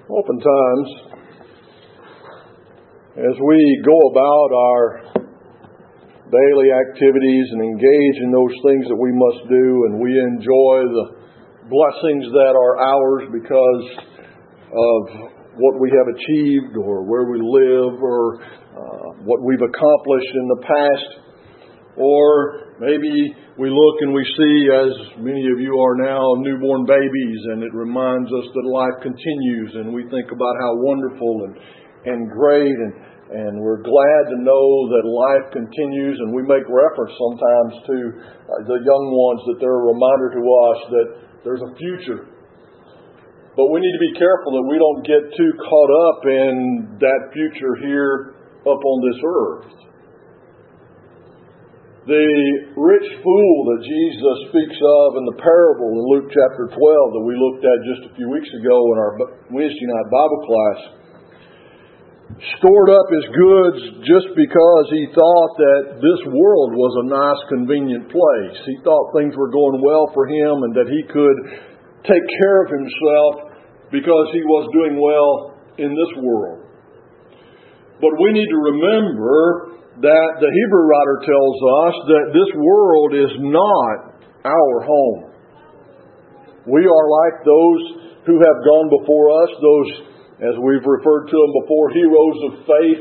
Oftentimes, as we go about our daily activities and engage in those things that we must do, and we enjoy the blessings that are ours because of what we have achieved or where we live or what we've accomplished in the past, or maybe we look and we see, as many of you are now, newborn babies, and it reminds us that life continues, and we think about how wonderful and great, and we're glad to know that life continues, and we make reference sometimes to the young ones, that they're a reminder to us that there's a future. But we need to be careful that we don't get too caught up in that future here up on this earth. The rich fool that Jesus speaks of in the parable in Luke chapter 12 that we looked at just a few weeks ago in our Wednesday night Bible class stored up his goods just because he thought that this world was a nice, convenient place. He thought things were going well for him and that he could take care of himself because he was doing well in this world. But we need to remember that the Hebrew writer tells us that this world is not our home. We are like those who have gone before us, those, as we've referred to them before, heroes of faith,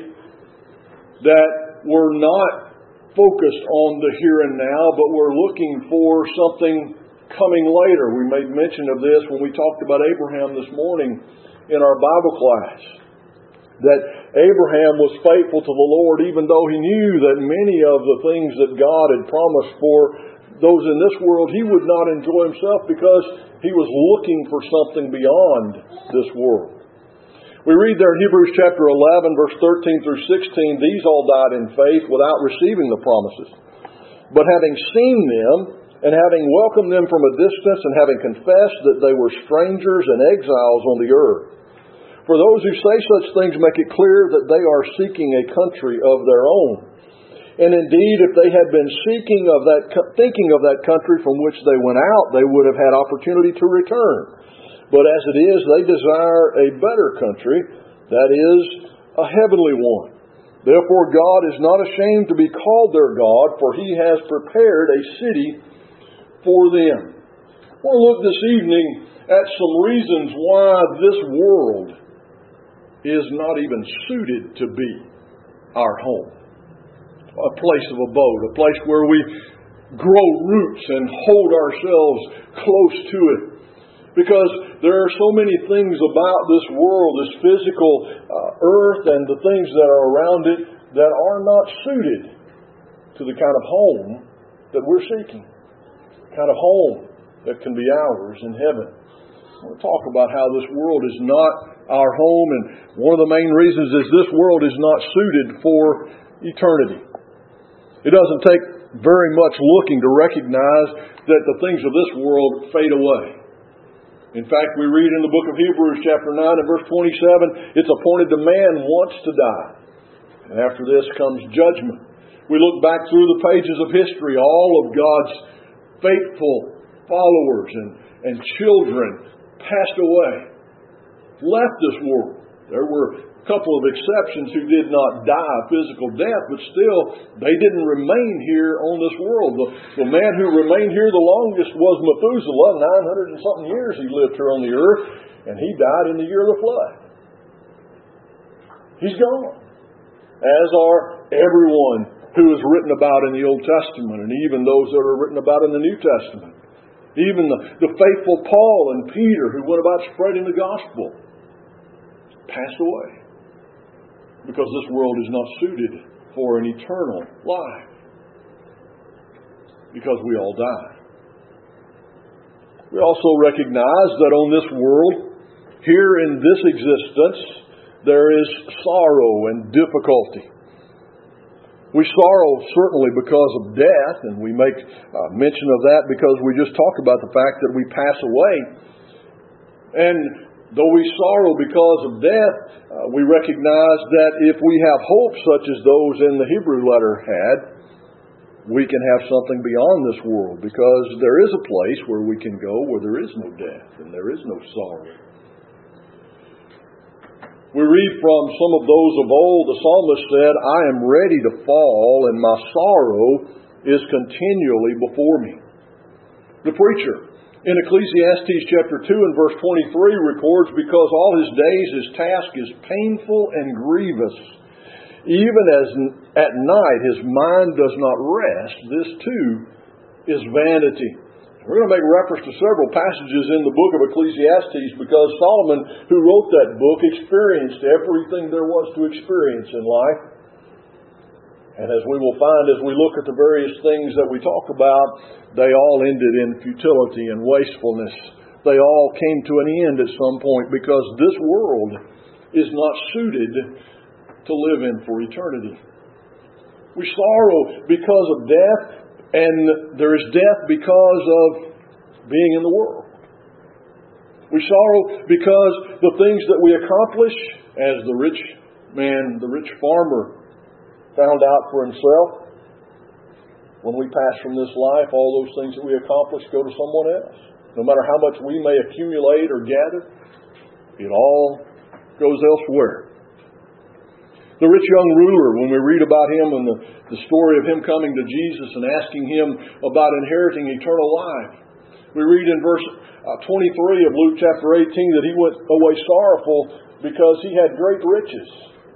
that were not focused on the here and now, but were looking for something coming later. We made mention of this when we talked about Abraham this morning in our Bible class, that Abraham was faithful to the Lord even though he knew that many of the things that God had promised for those in this world, he would not enjoy himself because he was looking for something beyond this world. We read there in Hebrews chapter 11, verse 13 through 16, these all died in faith without receiving the promises. But having seen them, and having welcomed them from a distance, and having confessed that they were strangers and exiles on the earth. For those who say such things make it clear that they are seeking a country of their own. And indeed, if they had been thinking of that country from which they went out, they would have had opportunity to return. But as it is, they desire a better country, that is, a heavenly one. Therefore God is not ashamed to be called their God, for He has prepared a city for them. I want to look this evening at some reasons why this world is not even suited to be our home. A place of abode, a place where we grow roots and hold ourselves close to it. Because there are so many things about this world, this physical earth and the things that are around it that are not suited to the kind of home that we're seeking. The kind of home that can be ours in heaven. We'll talk about how this world is not our home, and one of the main reasons is this world is not suited for eternity. It doesn't take very much looking to recognize that the things of this world fade away. In fact, we read in the book of Hebrews chapter 9 and verse 27, it's appointed to man once to die. And after this comes judgment. We look back through the pages of history, all of God's faithful followers and children passed away, left this world. There were a couple of exceptions who did not die a physical death, but still, they didn't remain here on this world. The man who remained here the longest was Methuselah. 900 and something years he lived here on the earth, and he died in the year of the flood. He's gone. As are everyone who is written about in the Old Testament, and even those that are written about in the New Testament. Even the faithful Paul and Peter who went about spreading the gospel passed away because this world is not suited for an eternal life because we all die. We also recognize that on this world, here in this existence, there is sorrow and difficulty. We sorrow certainly because of death, and we make mention of that because we just talked about the fact that we pass away. And though we sorrow because of death, we recognize that if we have hope such as those in the Hebrew letter had, we can have something beyond this world, because there is a place where we can go where there is no death and there is no sorrow. We read from some of those of old, the psalmist said, I am ready to fall, and my sorrow is continually before me. The preacher in Ecclesiastes chapter 2 and verse 23 records, because all his days his task is painful and grievous. Even as at night his mind does not rest, this too is vanity. We're going to make reference to several passages in the book of Ecclesiastes because Solomon, who wrote that book, experienced everything there was to experience in life. And as we will find as we look at the various things that we talk about, they all ended in futility and wastefulness. They all came to an end at some point because this world is not suited to live in for eternity. We sorrow because of death. And there is death because of being in the world. We sorrow because the things that we accomplish, as the rich man, the rich farmer, found out for himself, when we pass from this life, all those things that we accomplish go to someone else. No matter how much we may accumulate or gather, it all goes elsewhere. The rich young ruler, when we read about him and the story of him coming to Jesus and asking him about inheriting eternal life, we read in verse 23 of Luke chapter 18 that he went away sorrowful because he had great riches.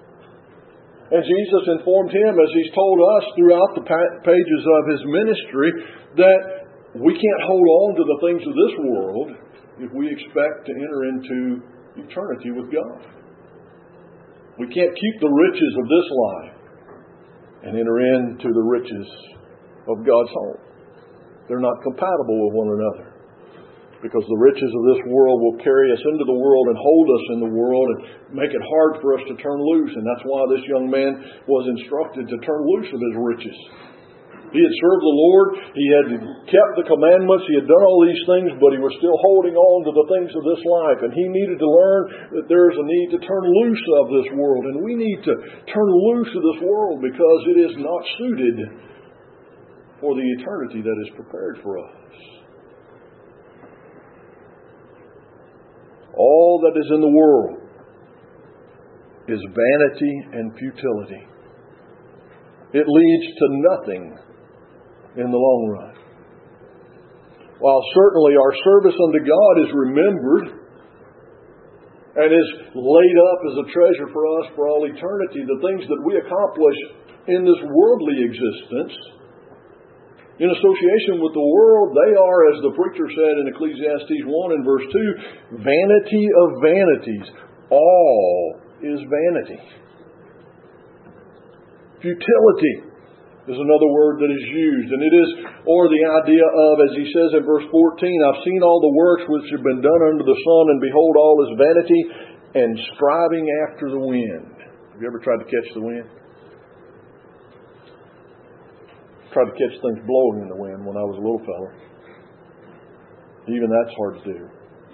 And Jesus informed him, as he's told us throughout the pages of his ministry, that we can't hold on to the things of this world if we expect to enter into eternity with God. We can't keep the riches of this life and enter into the riches of God's home. They're not compatible with one another. Because the riches of this world will carry us into the world and hold us in the world and make it hard for us to turn loose. And that's why this young man was instructed to turn loose of his riches. He had served the Lord. He had kept the commandments. He had done all these things, but he was still holding on to the things of this life. And he needed to learn that there is a need to turn loose of this world. And we need to turn loose of this world because it is not suited for the eternity that is prepared for us. All that is in the world is vanity and futility. It leads to nothing in the long run. While certainly our service unto God is remembered and is laid up as a treasure for us for all eternity, the things that we accomplish in this worldly existence, in association with the world, they are, as the preacher said in Ecclesiastes 1 and verse 2, vanity of vanities. All is vanity. Futility is another word that is used. And it is, or the idea of, as he says in verse 14, I've seen all the works which have been done under the sun, and behold, all is vanity and striving after the wind. Have you ever tried to catch the wind? Tried to catch things blowing in the wind when I was a little fella. Even that's hard to do.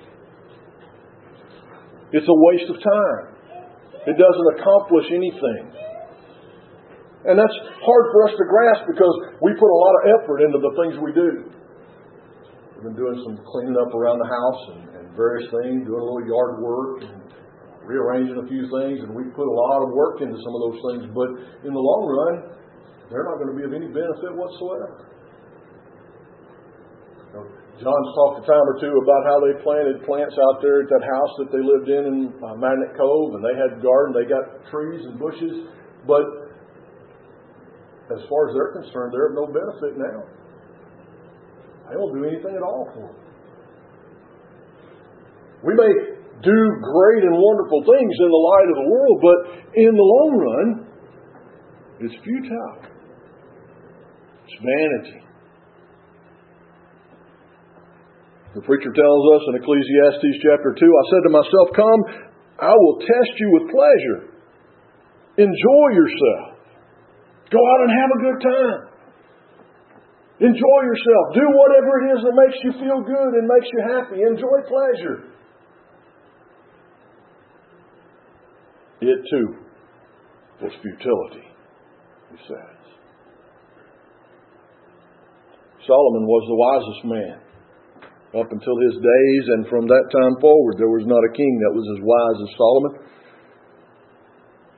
It's a waste of time. It doesn't accomplish anything. And that's hard for us to grasp because we put a lot of effort into the things we do. We've been doing some cleaning up around the house and various things, doing a little yard work and rearranging a few things, and we put a lot of work into some of those things. But in the long run, they're not going to be of any benefit whatsoever. John's talked a time or two about how they planted plants out there at that house that they lived in Magnet Cove, and they had a garden, they got trees and bushes, but as far as they're concerned, they're of no benefit now. They won't do anything at all for them. We may do great and wonderful things in the light of the world, but in the long run, it's futile. It's vanity. The preacher tells us in Ecclesiastes chapter 2, I said to myself, come, I will test you with pleasure. Enjoy yourself. Go out and have a good time. Enjoy yourself. Do whatever it is that makes you feel good and makes you happy. Enjoy pleasure. It too was futility, he says. Solomon was the wisest man up until his days, and from that time forward there was not a king that was as wise as Solomon.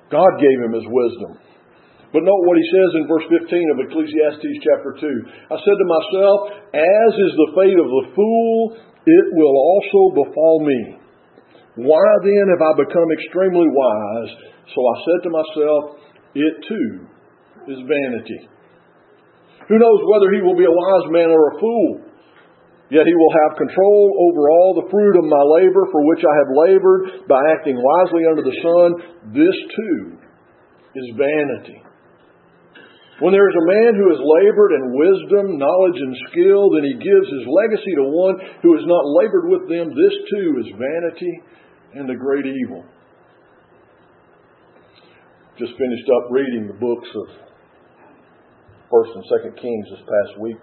God gave him his wisdom. But note what he says in verse 15 of Ecclesiastes chapter 2. I said to myself, as is the fate of the fool, it will also befall me. Why then have I become extremely wise? So I said to myself, it too is vanity. Who knows whether he will be a wise man or a fool? Yet he will have control over all the fruit of my labor for which I have labored by acting wisely under the sun. This too is vanity. When there is a man who has labored in wisdom, knowledge, and skill, then he gives his legacy to one who has not labored with them. This too is vanity and a great evil. Just finished up reading the books of 1st and 2nd Kings this past week.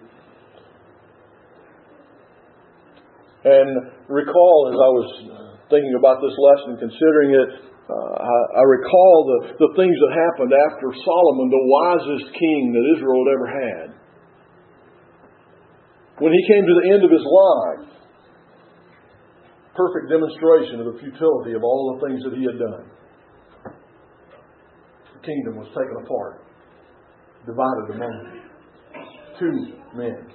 And recall, as I was thinking about this lesson, considering it, I recall the things that happened after Solomon, the wisest king that Israel had ever had. When he came to the end of his life, perfect demonstration of the futility of all the things that he had done. The kingdom was taken apart, divided among 2 men.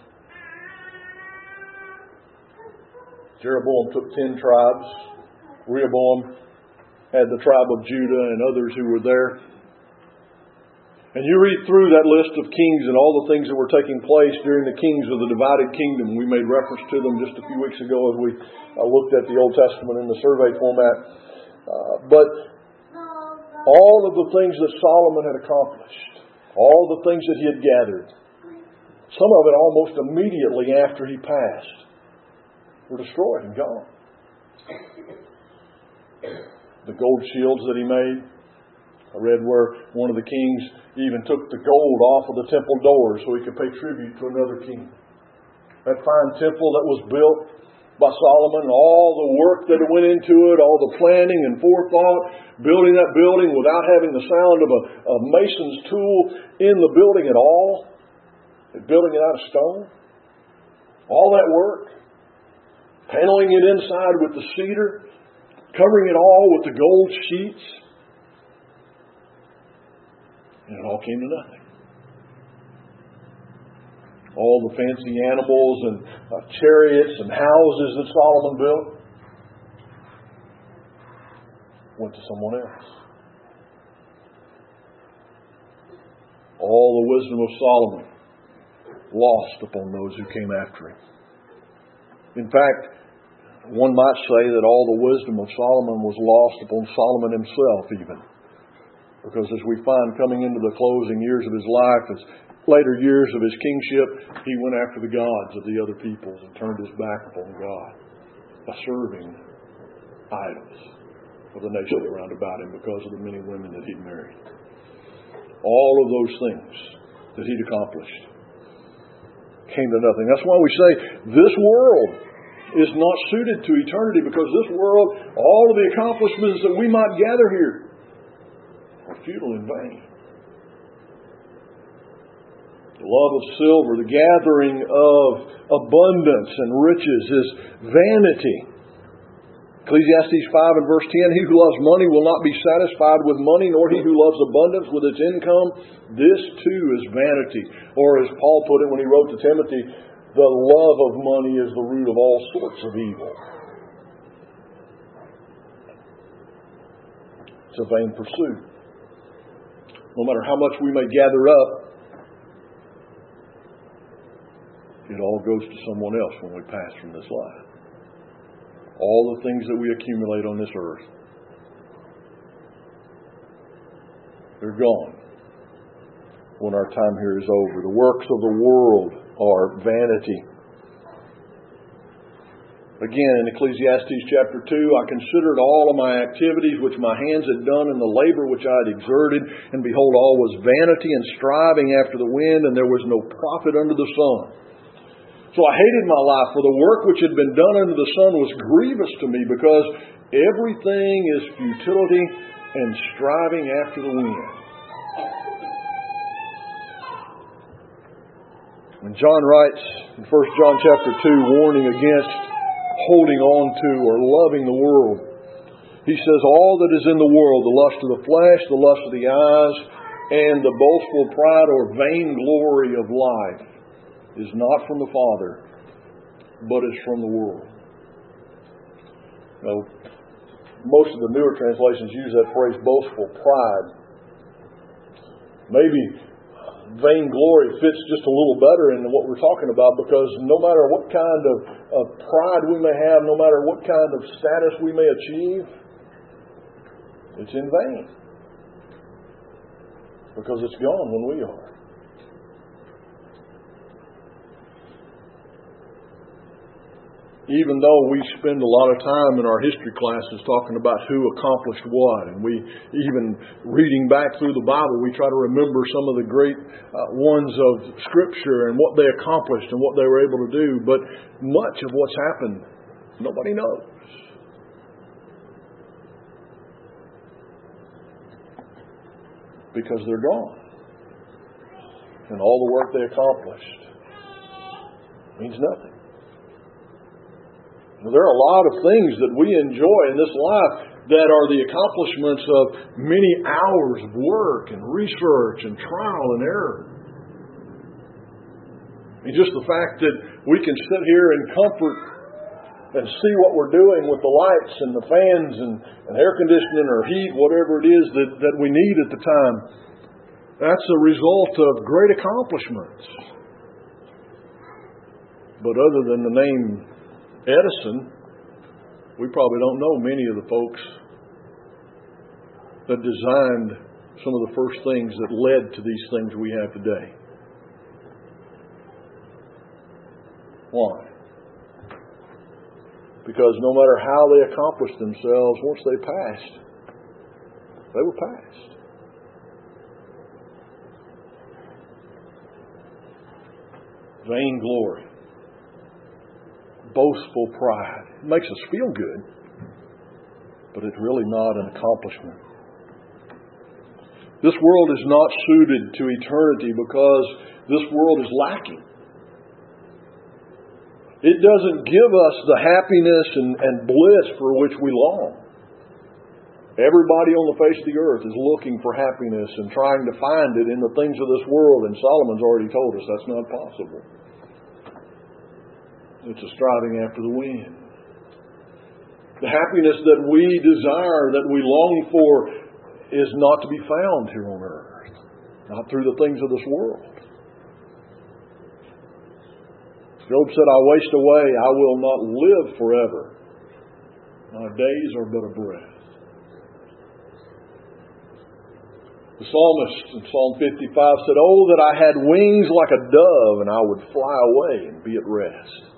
Jeroboam took 10 tribes. Rehoboam had the tribe of Judah and others who were there. And you read through that list of kings and all the things that were taking place during the kings of the divided kingdom. We made reference to them just a few weeks ago as we looked at the Old Testament in the survey format. But all of the things that Solomon had accomplished, all the things that he had gathered, some of it almost immediately after he passed, were destroyed and gone. The gold shields that he made, I read where one of the kings even took the gold off of the temple doors so he could pay tribute to another king. That fine temple that was built by Solomon, all the work that went into it, all the planning and forethought, building that building without having the sound of a mason's tool in the building at all, building it out of stone. All that work, paneling it inside with the cedar, covering it all with the gold sheets. And it all came to nothing. All the fancy animals and chariots and houses that Solomon built went to someone else. All the wisdom of Solomon lost upon those who came after him. In fact, one might say that all the wisdom of Solomon was lost upon Solomon himself even. Because as we find coming into the closing years of his life, his later years of his kingship, he went after the gods of the other peoples and turned his back upon God by serving idols of the nations around about him because of the many women that he'd married. All of those things that he'd accomplished came to nothing. That's why we say this world is not suited to eternity, because this world, all of the accomplishments that we might gather here are futile and vain. The love of silver, the gathering of abundance and riches is vanity. Ecclesiastes 5 and verse 10, he who loves money will not be satisfied with money, nor he who loves abundance with its income. This too is vanity. Or as Paul put it when he wrote to Timothy, the love of money is the root of all sorts of evil. It's a vain pursuit. No matter how much we may gather up, it all goes to someone else when we pass from this life. All the things that we accumulate on this earth, they're gone when our time here is over. The works of the world are vanity. Again, in Ecclesiastes chapter 2, I considered all of my activities which my hands had done and the labor which I had exerted, and behold, all was vanity and striving after the wind, and there was no profit under the sun. So I hated my life, for the work which had been done under the sun was grievous to me, because everything is futility and striving after the wind. When John writes in 1 John chapter 2, warning against holding on to or loving the world, He says, all that is in the world, the lust of the flesh, the lust of the eyes, and the boastful pride or vainglory of life is not from the Father, but is from the world. Now, most of the newer translations use that phrase, boastful pride. Maybe vainglory fits just a little better into what we're talking about, because no matter what kind of pride we may have, no matter what kind of status we may achieve, it's in vain. Because it's gone when we are. Even though we spend a lot of time in our history classes talking about who accomplished what, and we even reading back through the Bible, we try to remember some of the great ones of Scripture and what they accomplished and what they were able to do. But much of what's happened, nobody knows. Because they're gone. And all the work they accomplished means nothing. There are a lot of things that we enjoy in this life that are the accomplishments of many hours of work and research and trial and error. And just the fact that we can sit here in comfort and see what we're doing with the lights and the fans and air conditioning or heat, whatever it is that we need at the time, that's a result of great accomplishments. But other than the name Edison, we probably don't know many of the folks that designed some of the first things that led to these things we have today. Why? Because no matter how they accomplished themselves, once they passed, they were passed. Vainglory. Boastful pride. It makes us feel good, but it's really not an accomplishment. This world is not suited to eternity because this world is lacking. It doesn't give us the happiness and bliss for which we long. Everybody on the face of the earth is looking for happiness and trying to find it in the things of this world, and Solomon's already told us that's not possible. It's a striving after the wind. The happiness that we desire, that we long for, is not to be found here on earth. Not through the things of this world. Job said, I waste away, I will not live forever. My days are but a breath. The psalmist in Psalm 55 said, oh, that I had wings like a dove, and I would fly away and be at rest.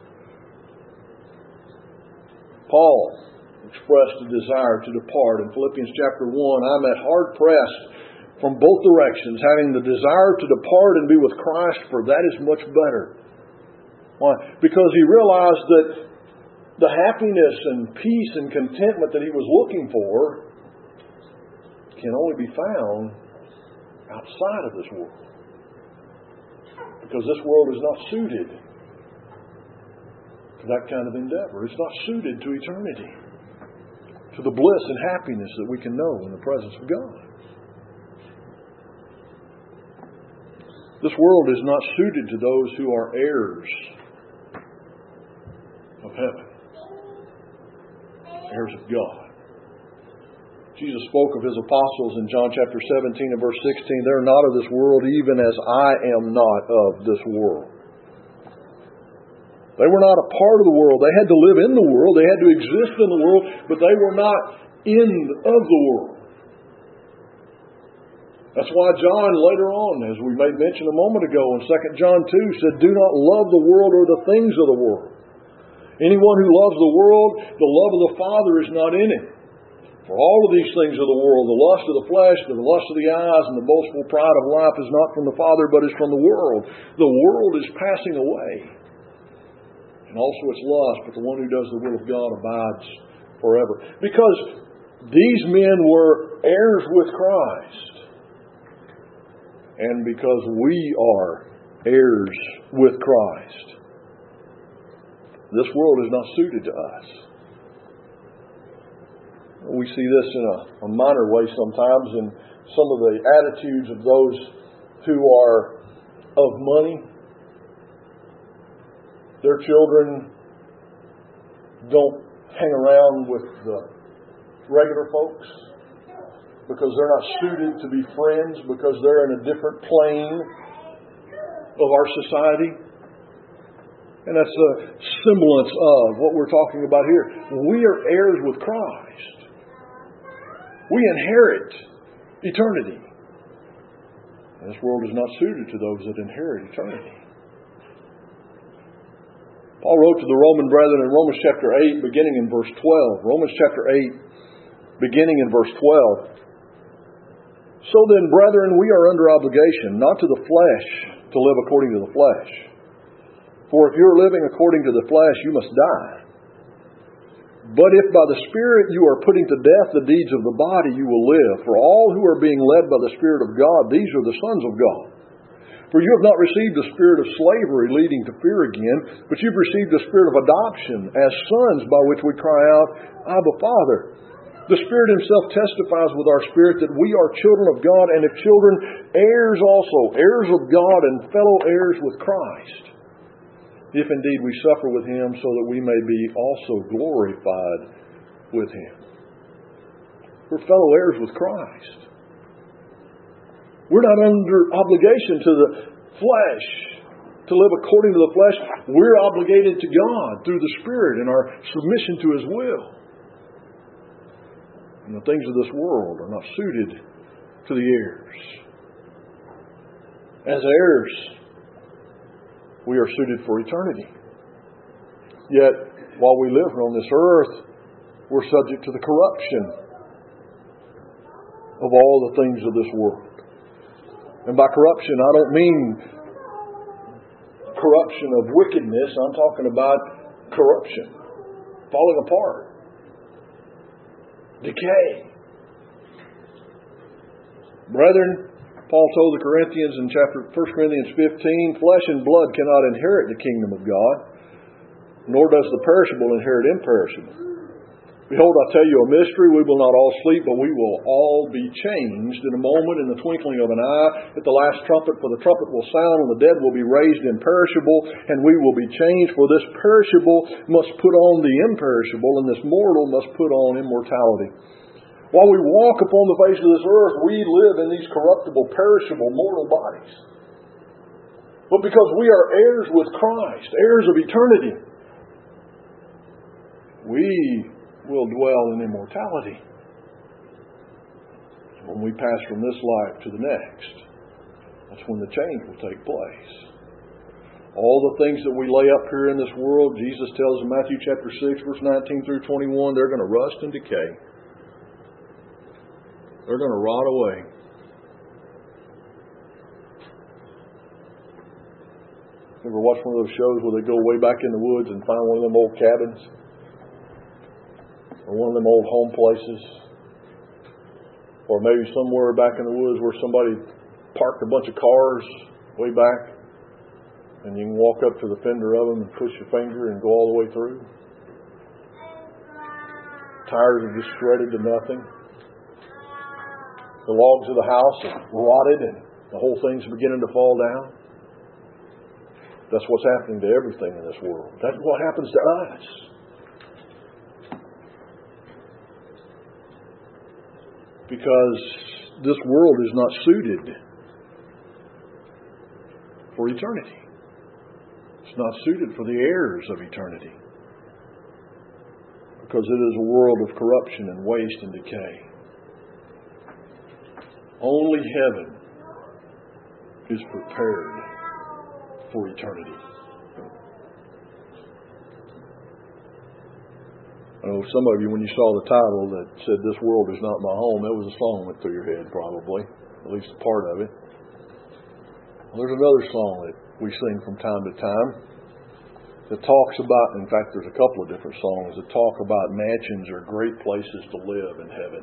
Paul expressed a desire to depart. In Philippians chapter 1, I'm at hard pressed from both directions, having the desire to depart and be with Christ, for that is much better. Why? Because he realized that the happiness and peace and contentment that he was looking for can only be found outside of this world. Because this world is not suited to that kind of endeavor. It's not suited to eternity, to the bliss and happiness that we can know in the presence of God. This world is not suited to those who are heirs of heaven, heirs of God. Jesus spoke of his apostles in John chapter 17 and verse 16. They're not of this world, even as I am not of this world. They were not a part of the world. They had to live in the world. They had to exist in the world, but they were not in of the world. That's why John later on, as we made mention a moment ago in 2 John 2, said, do not love the world or the things of the world. Anyone who loves the world, the love of the Father is not in it. For all of these things of the world, the lust of the flesh, the lust of the eyes, and the boastful pride of life is not from the Father, but is from the world. The world is passing away, and also its lust, but the one who does the will of God abides forever. Because these men were heirs with Christ, and because we are heirs with Christ, this world is not suited to us. We see this in a minor way sometimes in some of the attitudes of those who are of money. Their children don't hang around with the regular folks because they're not suited to be friends, because they're in a different plane of our society. And that's a semblance of what we're talking about here. We are heirs with Christ. We inherit eternity. And this world is not suited to those that inherit eternity. Paul wrote to the Roman brethren in Romans chapter 8, beginning in verse 12. Romans chapter 8, beginning in verse 12. So then, brethren, we are under obligation, not to the flesh, to live according to the flesh. For if you're living according to the flesh, you must die. But if by the Spirit you are putting to death the deeds of the body, you will live. For all who are being led by the Spirit of God, these are the sons of God. For you have not received the spirit of slavery leading to fear again, but you've received the spirit of adoption as sons, by which we cry out, Abba, Father. The Spirit Himself testifies with our spirit that we are children of God, and if children, heirs also, heirs of God and fellow heirs with Christ, if indeed we suffer with Him, so that we may be also glorified with Him. We're fellow heirs with Christ. We're not under obligation to the flesh, to live according to the flesh. We're obligated to God through the Spirit in our submission to His will. And the things of this world are not suited to the heirs. As heirs, we are suited for eternity. Yet, while we live on this earth, we're subject to the corruption of all the things of this world. And by corruption, I don't mean corruption of wickedness. I'm talking about corruption, falling apart, decay. Brethren, Paul told the Corinthians in 1 Corinthians 15, flesh and blood cannot inherit the kingdom of God, nor does the perishable inherit imperishable. Behold, I tell you a mystery. We will not all sleep, but we will all be changed in a moment, in the twinkling of an eye, at the last trumpet. For the trumpet will sound, and the dead will be raised imperishable, and we will be changed. For this perishable must put on the imperishable, and this mortal must put on immortality. While we walk upon the face of this earth, we live in these corruptible, perishable, mortal bodies. But because we are heirs with Christ, heirs of eternity, we will dwell in immortality. When we pass from this life to the next, that's when the change will take place. All the things that we lay up here in this world, Jesus tells in Matthew chapter 6, verse 19 through 21, they're going to rust and decay. They're going to rot away. You ever watch one of those shows where they go way back in the woods and find one of them old cabins? Or one of them old home places? Or maybe somewhere back in the woods where somebody parked a bunch of cars way back, and you can walk up to the fender of them and push your finger and go all the way through. Tires are just shredded to nothing. The logs of the house are rotted and the whole thing's beginning to fall down. That's what's happening to everything in this world. That's what happens to us. Because this world is not suited for eternity. It's not suited for the heirs of eternity. Because it is a world of corruption and waste and decay. Only heaven is prepared for eternity. I know some of you, when you saw the title that said, "This World Is Not My Home," that was a song that went through your head probably, at least a part of it. Well, there's another song that we sing from time to time that talks about, in fact, there's a couple of different songs that talk about mansions or great places to live in heaven.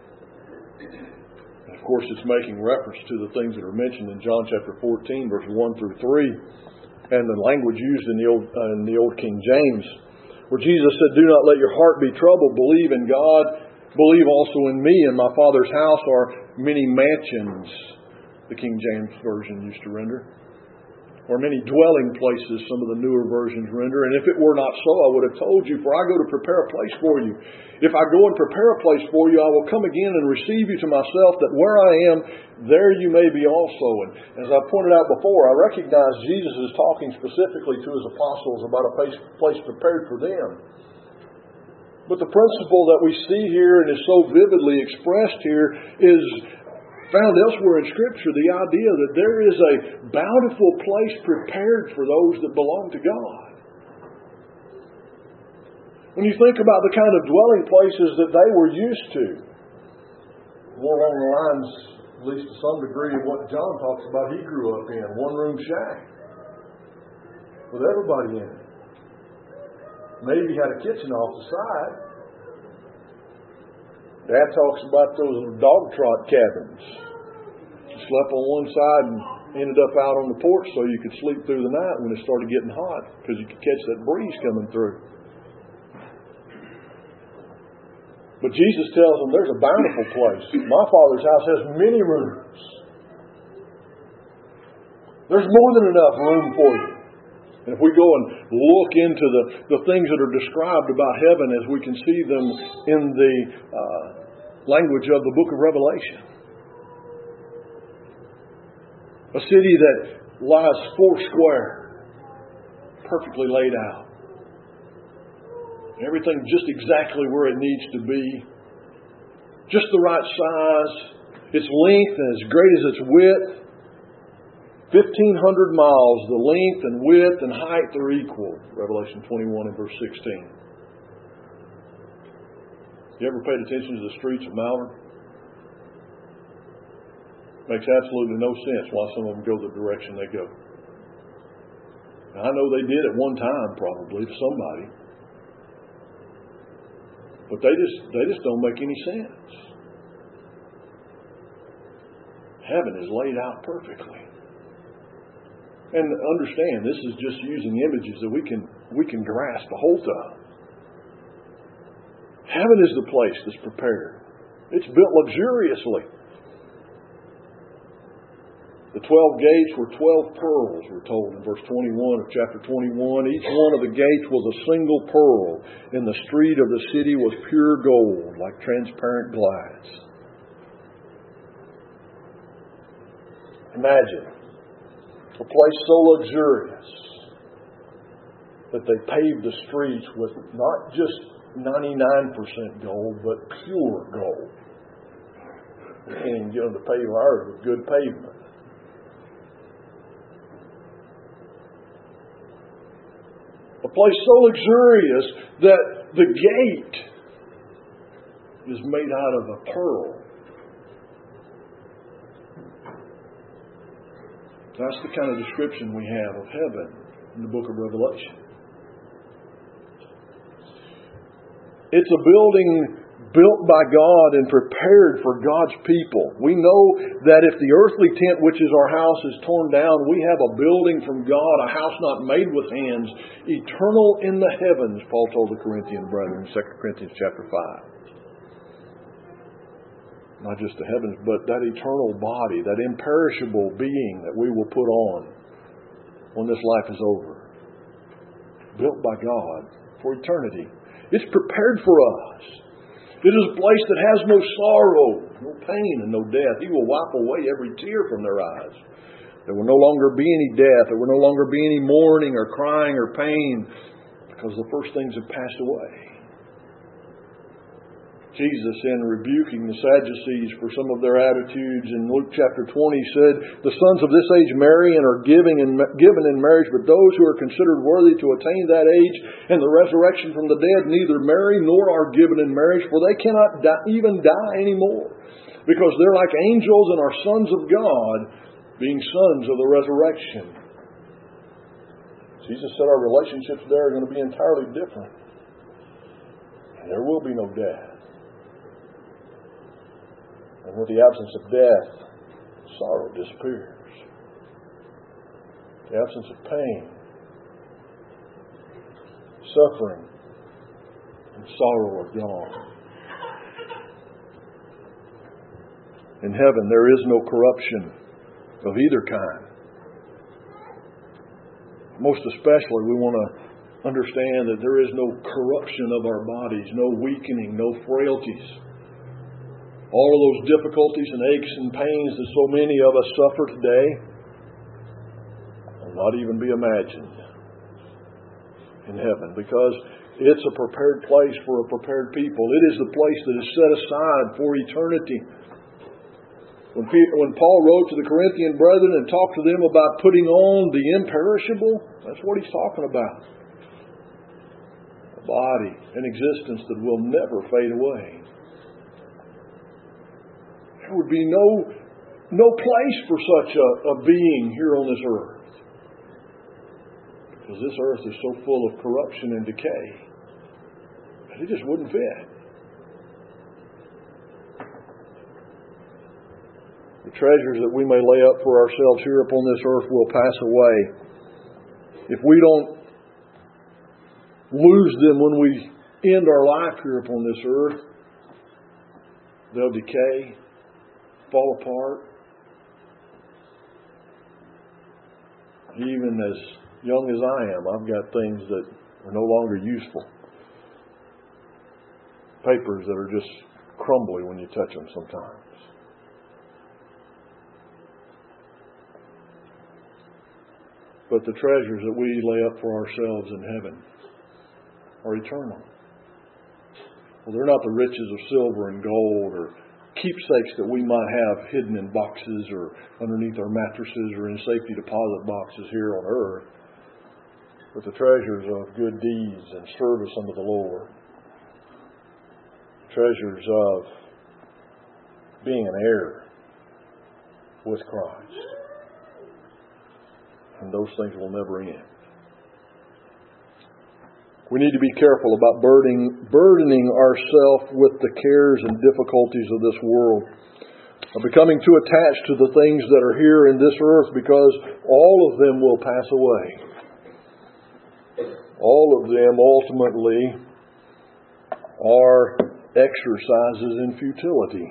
And of course, it's making reference to the things that are mentioned in John chapter 14, verses 1 through 3, and the language used in the old King James, where Jesus said, "Do not let your heart be troubled. Believe in God. Believe also in me. In my Father's house are many mansions, the King James Version used to render. Or many dwelling places, some of the newer versions render. And if it were not so, I would have told you, for I go to prepare a place for you. If I go and prepare a place for you, I will come again and receive you to myself, that where I am, there you may be also. And as I pointed out before, I recognize Jesus is talking specifically to His apostles about a place prepared for them. But the principle that we see here and is so vividly expressed here is found elsewhere in Scripture, the idea that there is a bountiful place prepared for those that belong to God. When you think about the kind of dwelling places that they were used to, more along the lines, at least to some degree, of what John talks about he grew up in, one-room shack with everybody in it. Maybe had a kitchen off the side. Dad talks about those dog trot cabins. You slept on one side and ended up out on the porch so you could sleep through the night when it started getting hot because you could catch that breeze coming through. But Jesus tells them there's a bountiful place. My Father's house has many rooms. There's more than enough room for you. And if we go and look into the things that are described about heaven as we can see them in the language of the book of Revelation. A city that lies four square, perfectly laid out. Everything just exactly where it needs to be. Just the right size. Its length as great as its width. 1,500 miles, the length and width and height are equal. Revelation 21 and verse 16. You ever paid attention to the streets of Malvern? Makes absolutely no sense why some of them go the direction they go. Now, I know they did at one time probably to somebody. But they just don't make any sense. Heaven is laid out perfectly. And understand, this is just using images that we can grasp a hold of. Heaven is the place that's prepared. It's built luxuriously. The 12 gates were 12 pearls, we're told in verse 21 of chapter 21. Each one of the gates was a single pearl. And the street of the city was pure gold, like transparent glass. Imagine a place so luxurious that they paved the streets with not just 99% gold, but pure gold. You can't even get them to pave ours with good pavement. A place so luxurious that the gate is made out of a pearl. That's the kind of description we have of heaven in the book of Revelation. It's a building built by God and prepared for God's people. We know that if the earthly tent, which is our house, is torn down, we have a building from God, a house not made with hands, eternal in the heavens, Paul told the Corinthian brethren in 2 Corinthians chapter 5. Not just the heavens, but that eternal body, that imperishable being that we will put on when this life is over. Built by God for eternity. It's prepared for us. It is a place that has no sorrow, no pain, and no death. He will wipe away every tear from their eyes. There will no longer be any death. There will no longer be any mourning or crying or pain because the first things have passed away. Jesus, in rebuking the Sadducees for some of their attitudes in Luke chapter 20, said, "The sons of this age marry and are given in marriage, but those who are considered worthy to attain that age and the resurrection from the dead neither marry nor are given in marriage, for they cannot even die anymore, because they're like angels and are sons of God, being sons of the resurrection." Jesus said our relationships there are going to be entirely different. And there will be no death. And with the absence of death, sorrow disappears. The absence of pain, suffering, and sorrow are gone. In heaven, there is no corruption of either kind. Most especially, we want to understand that there is no corruption of our bodies, no weakening, no frailties. All of those difficulties and aches and pains that so many of us suffer today will not even be imagined in heaven, because it's a prepared place for a prepared people. It is the place that is set aside for eternity. When Paul wrote to the Corinthian brethren and talked to them about putting on the imperishable, that's what he's talking about. A body, an existence that will never fade away. There would be no place for such a being here on this earth. Because this earth is so full of corruption and decay that it just wouldn't fit. The treasures that we may lay up for ourselves here upon this earth will pass away. If we don't lose them when we end our life here upon this earth, they'll decay, fall apart. Even as young as I am, I've got things that are no longer useful. Papers that are just crumbly when you touch them sometimes. But the treasures that we lay up for ourselves in heaven are eternal. Well, they're not the riches of silver and gold or keepsakes that we might have hidden in boxes or underneath our mattresses or in safety deposit boxes here on earth. But the treasures of good deeds and service unto the Lord. Treasures of being an heir with Christ. And those things will never end. We need to be careful about burdening ourselves with the cares and difficulties of this world, of becoming too attached to the things that are here in this earth, because all of them will pass away. All of them ultimately are exercises in futility,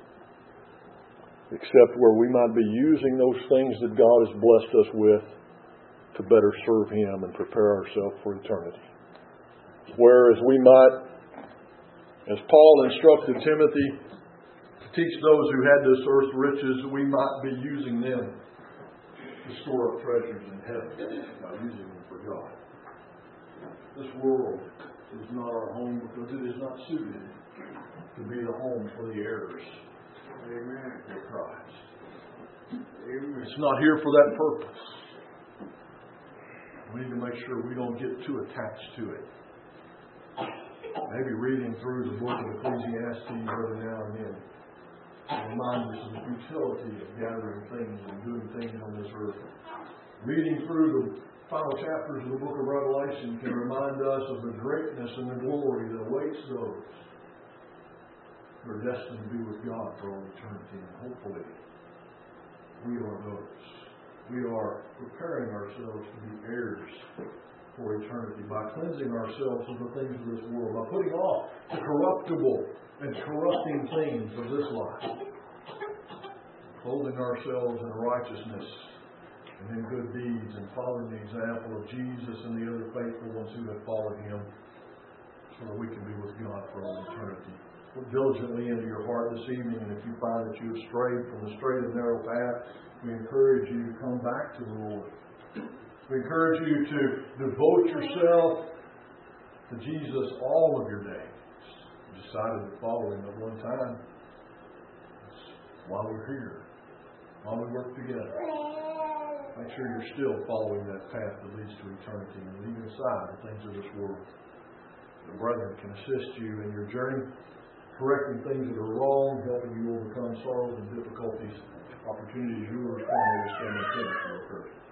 except where we might be using those things that God has blessed us with to better serve Him and prepare ourselves for eternity. Whereas we might, as Paul instructed Timothy, to teach those who had this earth's riches, we might be using them to store up treasures in heaven, by using them for God. This world is not our home because it is not suited to be the home for the heirs. Amen. For Christ. Amen. It's not here for that purpose. We need to make sure we don't get too attached to it. Maybe reading through the book of Ecclesiastes every now and then remind us of the futility of gathering things and doing things on this earth. Reading through the final chapters of the book of Revelation can remind us of the greatness and the glory that awaits those who are destined to be with God for all eternity. And hopefully, we are those. We are preparing ourselves to be heirs for eternity by cleansing ourselves of the things of this world, by putting off the corruptible and corrupting things of this life, clothing ourselves in righteousness and in good deeds, and following the example of Jesus and the other faithful ones who have followed Him, so that we can be with God for all eternity. Look diligently into your heart this evening, and if you find that you have strayed from the straight and narrow path, we encourage you to come back to the Lord. We encourage you to devote yourself to Jesus all of your days. You decided to follow Him at one time. That's why we're here. While we work together. Make sure you're still following that path that leads to eternity and leave aside the things of this world. The brethren can assist you in your journey, correcting things that are wrong, helping you overcome sorrows and difficulties. Opportunities yours, family, to stand in front of you.